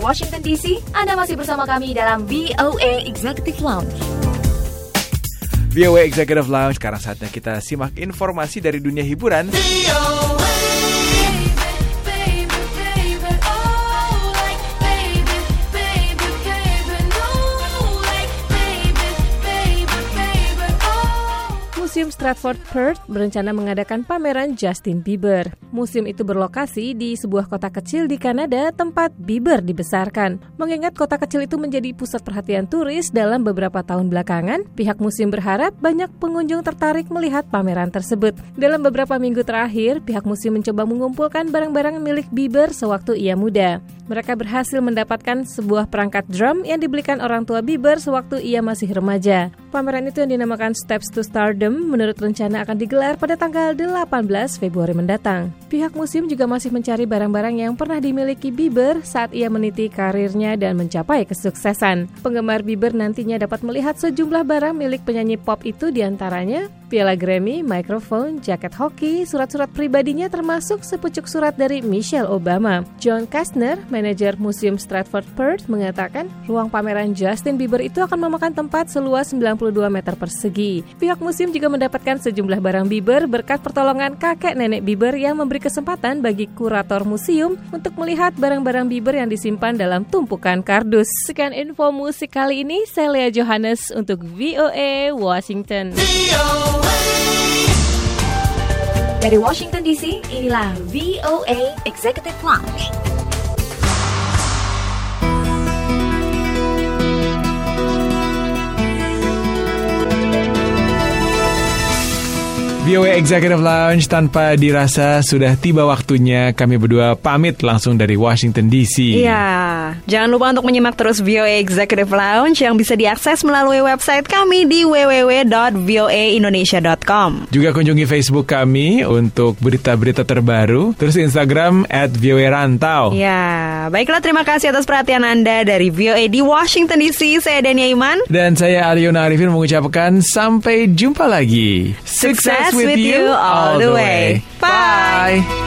dari Washington DC, Anda masih bersama kami dalam VOA Executive Lounge. VOA Executive Lounge, sekarang saatnya kita simak informasi dari dunia hiburan. Museum Stratford Perth berencana mengadakan pameran Justin Bieber. Museum itu berlokasi di sebuah kota kecil di Kanada tempat Bieber dibesarkan. Mengingat kota kecil itu menjadi pusat perhatian turis dalam beberapa tahun belakangan, pihak museum berharap banyak pengunjung tertarik melihat pameran tersebut. Dalam beberapa minggu terakhir, pihak museum mencoba mengumpulkan barang-barang milik Bieber sewaktu ia muda. Mereka berhasil mendapatkan sebuah perangkat drum yang dibelikan orang tua Bieber sewaktu ia masih remaja. Pameran itu yang dinamakan Steps to Stardom menurut rencana akan digelar pada tanggal 18 Februari mendatang. Pihak museum juga masih mencari barang-barang yang pernah dimiliki Bieber saat ia meniti karirnya dan mencapai kesuksesan. Penggemar Bieber nantinya dapat melihat sejumlah barang milik penyanyi pop itu, diantaranya piala Grammy, mikrofon, jaket hoki, surat-surat pribadinya termasuk sepucuk surat dari Michelle Obama. John Kastner, manajer Museum Stratford Perth, mengatakan ruang pameran Justin Bieber itu akan memakan tempat seluas 92 meter persegi. Pihak museum juga mendapatkan sejumlah barang Bieber berkat pertolongan kakek nenek Bieber yang memberi kesempatan bagi kurator museum untuk melihat barang-barang Bieber yang disimpan dalam tumpukan kardus. Sekian info musik kali ini, saya Lea Johannes untuk VOA Washington. Dari Washington DC, inilah VOA Executive Lounge. VOA Executive Lounge, tanpa dirasa sudah tiba waktunya kami berdua pamit langsung dari Washington DC. Iya, jangan lupa untuk menyimak terus VOA Executive Lounge yang bisa diakses melalui website kami di www.voaindonesia.com. Juga kunjungi Facebook kami untuk berita-berita terbaru, terus Instagram @voarantau. Ya, baiklah, terima kasih atas perhatian Anda. Dari VOA di Washington DC, saya Dania Iman. Dan saya Ariona Arifin mengucapkan sampai jumpa lagi. Success with you all the way. Bye.